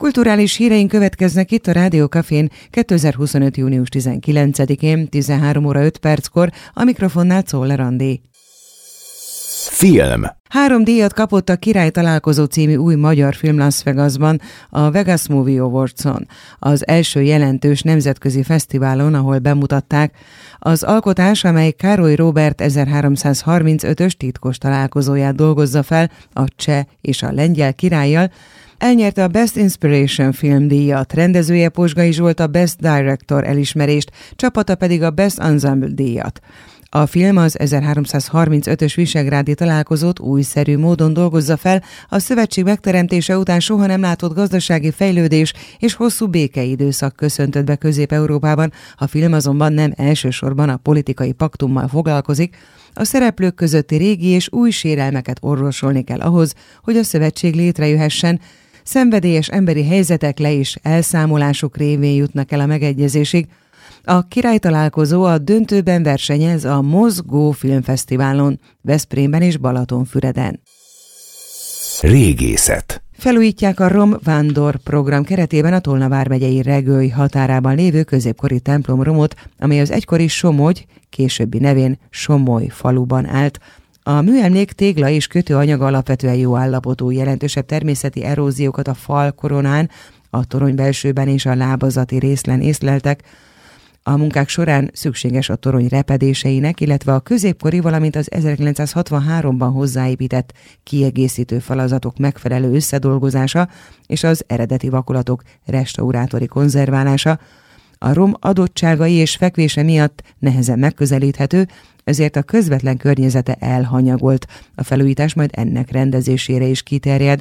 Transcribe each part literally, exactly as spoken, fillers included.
Kulturális híreink következnek itt a Rádió Cafén kétezer-huszonöt. június tizenkilencedikén tizenhárom óra öt perckor, a mikrofonnál Czoller Andi. Film. Három díjat kapott a Király találkozó című új magyar film Las Vegasban, a Vegas Movie Awards-on, az első jelentős nemzetközi fesztiválon, ahol bemutatták. Az alkotás, amely Károly Róbert ezerháromszázharmincötös titkos találkozóját dolgozza fel a cseh és a lengyel királlyal, elnyerte a Best Inspiration film díjat, rendezője Pozsgai Zsolt a Best Director elismerést, csapata pedig a Best Ensemble díjat. A film az ezerháromszázharmincötös visegrádi találkozót újszerű módon dolgozza fel, a szövetség megteremtése után soha nem látott gazdasági fejlődés és hosszú békeidőszak köszöntött be Közép-Európában. A film azonban nem elsősorban a politikai paktummal foglalkozik, a szereplők közötti régi és új sérelmeket orvosolni kell ahhoz, hogy a szövetség létrejöhessen. Szenvedélyes emberi helyzetek le és elszámolások révén jutnak el a megegyezésig. A Király találkozó a döntőben versenyez a Mozgó Filmfesztiválon, Veszprémben és Balatonfüreden. Régészet. Felújítják a Rom Vándor program keretében a Tolna vármegyei Regői határában lévő középkori templomromot, amely az egykori Somogy, későbbi nevén Somoly faluban állt. A műemlék tégla és kötőanyaga alapvetően jó állapotú, jelentősebb természeti eróziókat a fal koronán, a torony belsőben és a lábazati részlen észleltek. A munkák során szükséges a torony repedéseinek, illetve a középkori, valamint az ezerkilencszázhatvanháromban hozzáépített kiegészítő falazatok megfelelő összedolgozása és az eredeti vakolatok restaurátori konzerválása. A rom adottságai és fekvése miatt nehezen megközelíthető, ezért a közvetlen környezete elhanyagolt. A felújítás majd ennek rendezésére is kiterjed.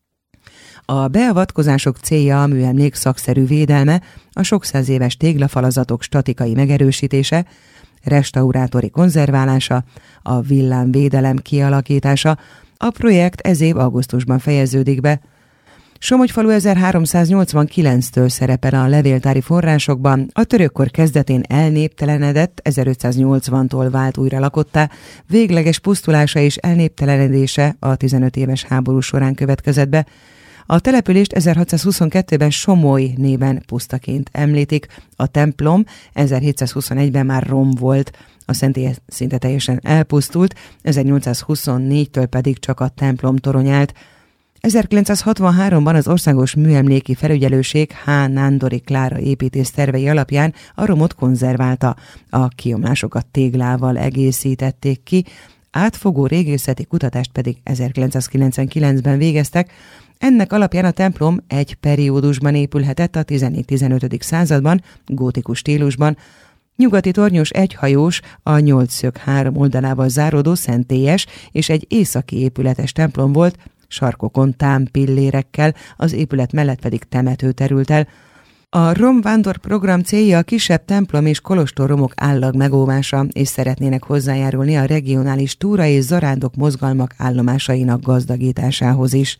A beavatkozások célja a műemlék szakszerű védelme, a sok száz éves téglafalazatok statikai megerősítése, restaurátori konzerválása, a villámvédelem kialakítása. A projekt ez év augusztusban fejeződik be. Somogyfalu ezerháromszáznyolcvankilenctől szerepel a levéltári forrásokban, a törökkor kezdetén elnéptelenedett, ezerötszáznyolcvantól vált újra lakottá, végleges pusztulása és elnéptelenedése a tizenöt éves háború során következett be. A települést ezerhatszázhuszonkettőben Somoly néven pusztaként említik, a templom ezerhétszázhuszonegyben már rom volt, a szentély szinte teljesen elpusztult, ezernyolcszázhuszonnégytől pedig csak a templom torony állt. ezerkilencszázhatvanháromban az Országos Műemléki Felügyelőség H. Nándori Klára építész tervei alapján a romot konzerválta. A kiomlásokat téglával egészítették ki, átfogó régészeti kutatást pedig ezerkilencszázkilencvenkilencben végeztek. Ennek alapján a templom egy periódusban épülhetett a tizenegy-tizenötödik században, gótikus stílusban. Nyugati tornyos egyhajós, a nyolcszög három oldalával záródó szentélyes és egy északi épületes templom volt, sarkokon támpillérekkel, az épület mellett pedig temető terült el. A Rom Vándor program célja a kisebb templom és kolostorromok állag megóvása, és szeretnének hozzájárulni a regionális túra és zarándok mozgalmak állomásainak gazdagításához is.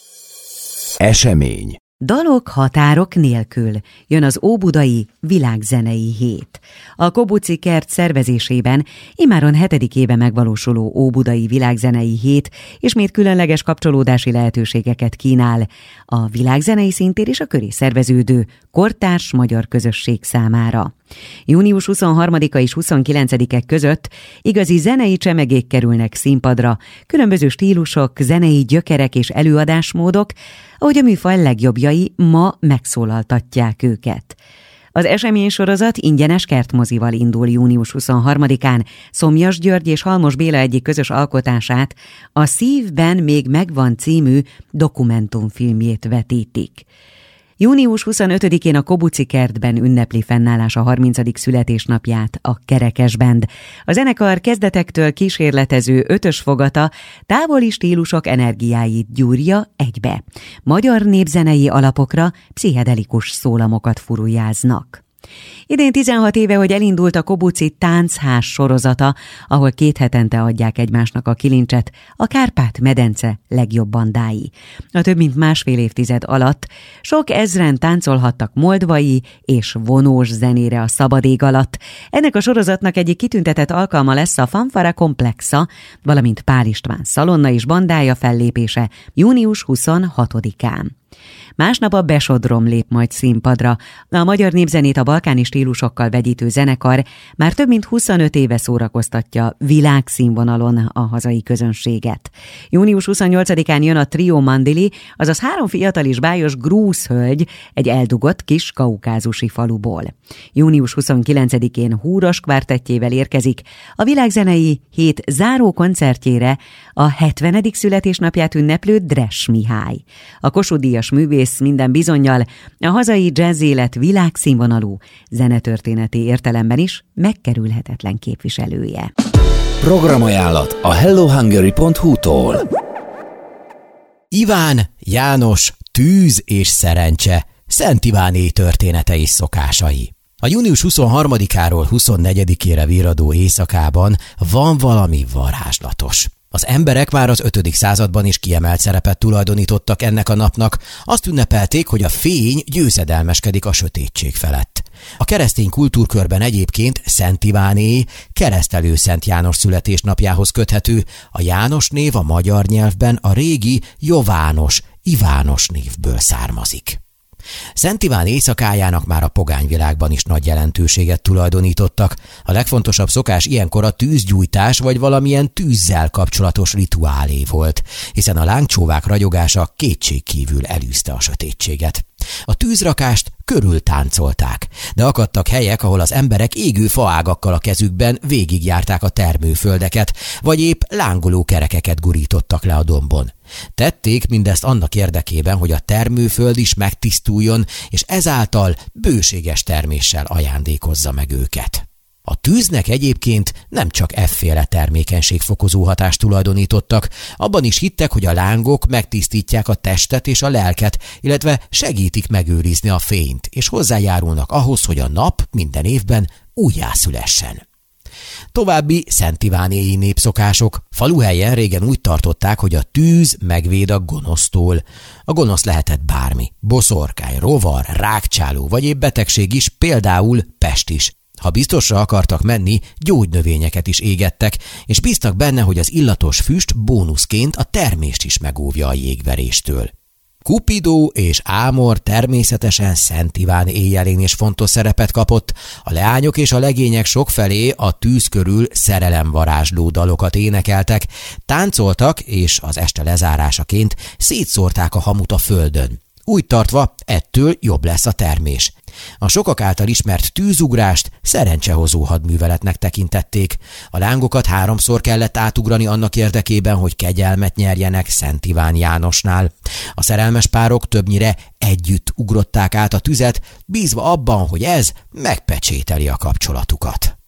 Esemény. Dalok határok nélkül jön az Óbudai Világzenei Hét. A Kobuci Kert szervezésében immáron hetedik éve megvalósuló Óbudai Világzenei Hét ismét különleges kapcsolódási lehetőségeket kínál a világzenei szintér és a köré szerveződő kortárs magyar közösség számára. június huszonharmadika és huszonkilencedike között igazi zenei csemegék kerülnek színpadra, különböző stílusok, zenei gyökerek és előadásmódok, ahogy a műfaj legjobbjai ma megszólaltatják őket. Az eseménysorozat ingyenes kertmozival indul június huszonharmadikán, Szomjas György és Halmos Béla egyik közös alkotását, a Szívben még megvan című dokumentumfilmjét vetítik. június huszonötödikén a Kobuci Kertben ünnepli fennállása harmincadik születésnapját a Kerekes Band. A zenekar kezdetektől kísérletező ötös fogata távoli stílusok energiáit gyúrja egybe. Magyar népzenei alapokra pszichedelikus szólamokat furujáznak. Idén tizenhat éve, hogy elindult a Kobuci Táncház sorozata, ahol két hetente adják egymásnak a kilincset a Kárpát-medence legjobb bandái. A több mint másfél évtized alatt sok ezren táncolhattak moldvai és vonós zenére a szabad ég alatt. Ennek a sorozatnak egyik kitüntetett alkalma lesz a Fanfara Komplexa, valamint Pál István szalonna és bandája fellépése június huszonhatodikán. Másnap a Besodrom lép majd színpadra. A magyar népzenét a balkáni stílusokkal vegyítő zenekar már több mint huszonöt éve szórakoztatja világszínvonalon a hazai közönséget. június huszonnyolcadikán jön a Trio Mandili, azaz három fiatal és bájos grúz hölgy egy eldugott kis kaukázusi faluból. június huszonkilencedikén Húros kvártettjével érkezik a világzenei hét záró koncertjére a hetvenedik születésnapját ünneplő Dress Mihály. A Kossuth-díjas művész minden bizonnyal a hazai jazz élet világszínvonalú, zenetörténeti értelemben is megkerülhetetlen képviselője. Programajánlat a hello hungary pont hu-tól. Iván, János, tűz és szerencse, Szent Iváné története és szokásai. A június huszonharmadikáról huszonnegyedikére virradó éjszakában van valami varázslatos. Az emberek már az ötödik században is kiemelt szerepet tulajdonítottak ennek a napnak, azt ünnepelték, hogy a fény győzedelmeskedik a sötétség felett. A keresztény kultúrkörben egyébként Szent Iváné keresztelő Szent János születésnapjához köthető, a János név a magyar nyelvben a régi Jovános, Ivános névből származik. Szent Iván éjszakájának már a pogányvilágban is nagy jelentőséget tulajdonítottak. A legfontosabb szokás ilyenkor a tűzgyújtás vagy valamilyen tűzzel kapcsolatos rituálé volt, hiszen a lángcsóvák ragyogása kétségkívül elűzte a sötétséget. A tűzrakást körül táncolták, de akadtak helyek, ahol az emberek égő faágakkal a kezükben végigjárták a termőföldeket, vagy épp lángoló kerekeket gurítottak le a dombon. Tették mindezt annak érdekében, hogy a termőföld is megtisztuljon, és ezáltal bőséges terméssel ajándékozza meg őket. A tűznek egyébként nem csak efféle termékenységfokozó hatást tulajdonítottak, abban is hittek, hogy a lángok megtisztítják a testet és a lelket, illetve segítik megőrizni a fényt, és hozzájárulnak ahhoz, hogy a nap minden évben újjászülessen. További Szent Ivánéi népszokások. Faluhelyen régen úgy tartották, hogy a tűz megvéd a gonosztól. A gonosz lehetett bármi, boszorkány, rovar, rákcsáló vagy épp betegség is, például pest is. Ha biztosra akartak menni, gyógynövényeket is égettek, és bíztak benne, hogy az illatos füst bónuszként a termést is megóvja a jégveréstől. Kupidó és Ámor természetesen Szent Iván éjjelén is fontos szerepet kapott, a leányok és a legények sokfelé a tűz körül szerelemvarázsló dalokat énekeltek, táncoltak, és az este lezárásaként szétszórták a hamut a földön. Úgy tartva, ettől jobb lesz a termés. A sokak által ismert tűzugrást szerencsehozó hadműveletnek tekintették. A lángokat háromszor kellett átugrani annak érdekében, hogy kegyelmet nyerjenek Szent Iván Jánosnál. A szerelmes párok többnyire együtt ugrották át a tüzet, bízva abban, hogy ez megpecsételi a kapcsolatukat.